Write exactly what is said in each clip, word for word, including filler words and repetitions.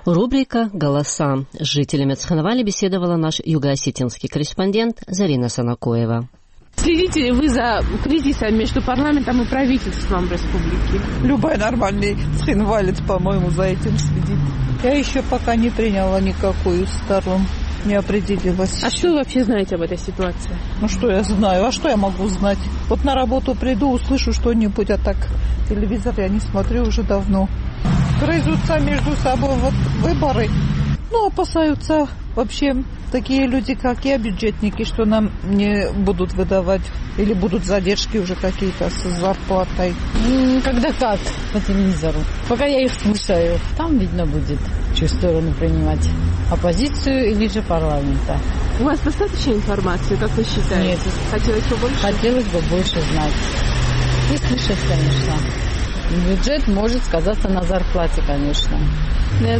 Рубрика «Голоса». С жителями Цхинвали беседовала наш юго-осетинский корреспондент Зарина Санакоева. Следите ли вы за кризисом между парламентом и правительством республики? Любой нормальный цхинвалец, по-моему, за этим следит. Я еще пока не приняла никакую сторону, не определилась. А что вы вообще знаете об этой ситуации? Ну что я знаю, а что я могу знать? Вот на работу приду, услышу что-нибудь, а так телевизор я не смотрю уже давно. Грызутся между собой вот выборы. Ну, опасаются вообще такие люди, как я, бюджетники, что нам не будут выдавать или будут задержки уже какие-то с зарплатой. Когда как по телевизору. Пока я их слушаю, там видно будет, чью сторону принимать. Оппозицию или же парламента. У вас достаточно информации, как вы считаете? Нет. Хотелось бы больше? Хотелось бы больше знать. И слышать, конечно. Бюджет может сказаться на зарплате, конечно. Я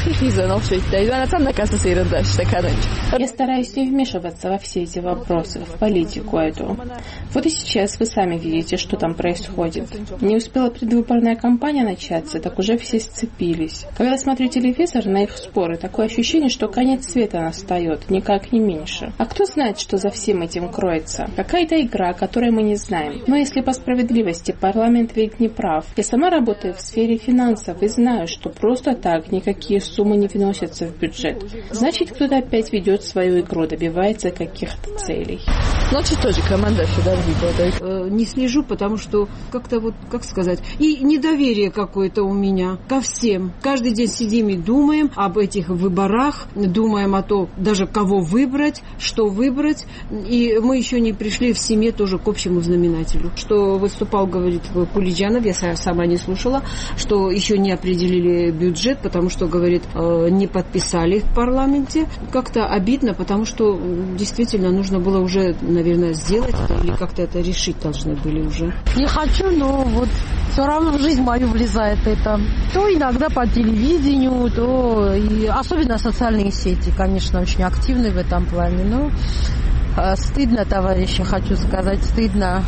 стараюсь не вмешиваться во все эти вопросы, в политику эту. Вот и сейчас вы сами видите, что там происходит. Не успела предвыборная кампания начаться, так уже все сцепились. Когда смотрю телевизор на их споры, такое ощущение, что конец света настает, никак не меньше. А кто знает, что за всем этим кроется? Какая-то игра, которой мы не знаем. Но если по справедливости парламент ведь не прав. Я сама работаю в сфере финансов и знаю, что просто так никакие суммы не вносятся в бюджет. Значит, кто-то опять ведет свою игру, добивается каких-то целей. Значит, тоже команда Федорова. Не слежу, потому что как-то вот, как сказать, и недоверие какое-то у меня ко всем. Каждый день сидим и думаем об этих выборах, думаем о том, даже кого выбрать, что выбрать. И мы еще не пришли в семье тоже к общему знаменателю. Что выступал, говорит, Кулиджанов, я сама не слушала, что еще не определили бюджет, потому что, говорит, не подписали в парламенте. Как-то обидно, потому что действительно нужно было уже, наверное, сделать это, или как-то это решить должны были уже. Не хочу, но вот все равно в жизнь мою влезает это. То иногда по телевидению, то и особенно социальные сети, конечно, очень активны в этом плане. Но стыдно, товарищи, хочу сказать, стыдно.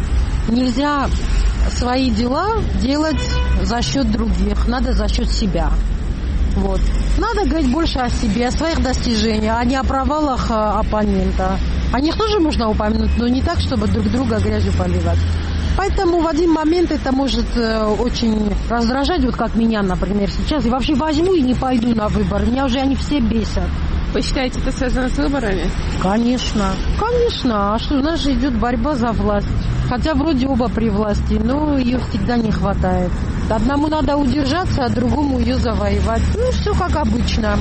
Нельзя свои дела делать за счет других, надо за счет себя. Вот. Надо говорить больше о себе, о своих достижениях, а не о провалах оппонента. О них тоже можно упомянуть, но не так, чтобы друг друга грязью поливать. Поэтому в один момент это может очень раздражать, вот как меня, например, сейчас. И вообще возьму и не пойду на выборы. Меня уже они все бесят. Вы считаете, это связано с выборами? Конечно. Конечно. А что, у нас же идет борьба за власть. Хотя вроде оба при власти, но ее всегда не хватает. Одному надо удержаться, а другому ее завоевать. Ну, все как обычно.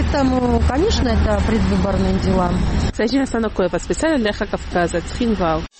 Поэтому, конечно, это предвыборные дела. Зарина Санакоева, специально для Хакавказа, Цхинвал.